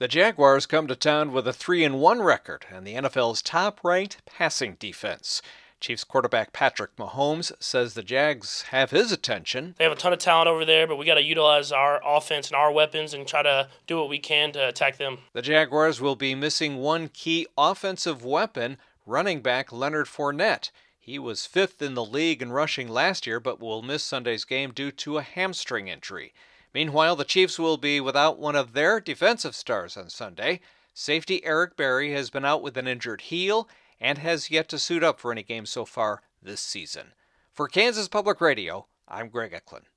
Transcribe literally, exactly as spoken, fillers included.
The Jaguars come to town with a three and one record and the N F L's top-ranked passing defense. Chiefs quarterback Patrick Mahomes says the Jags have his attention. They have a ton of talent over there, but we got to utilize our offense and our weapons and try to do what we can to attack them. The Jaguars will be missing one key offensive weapon, running back Leonard Fournette. He was fifth in the league in rushing last year, but will miss Sunday's game due to a hamstring injury. Meanwhile, the Chiefs will be without one of their defensive stars on Sunday. Safety Eric Berry has been out with an injured heel and has yet to suit up for any game so far this season. For Kansas Public Radio, I'm Greg Eklund.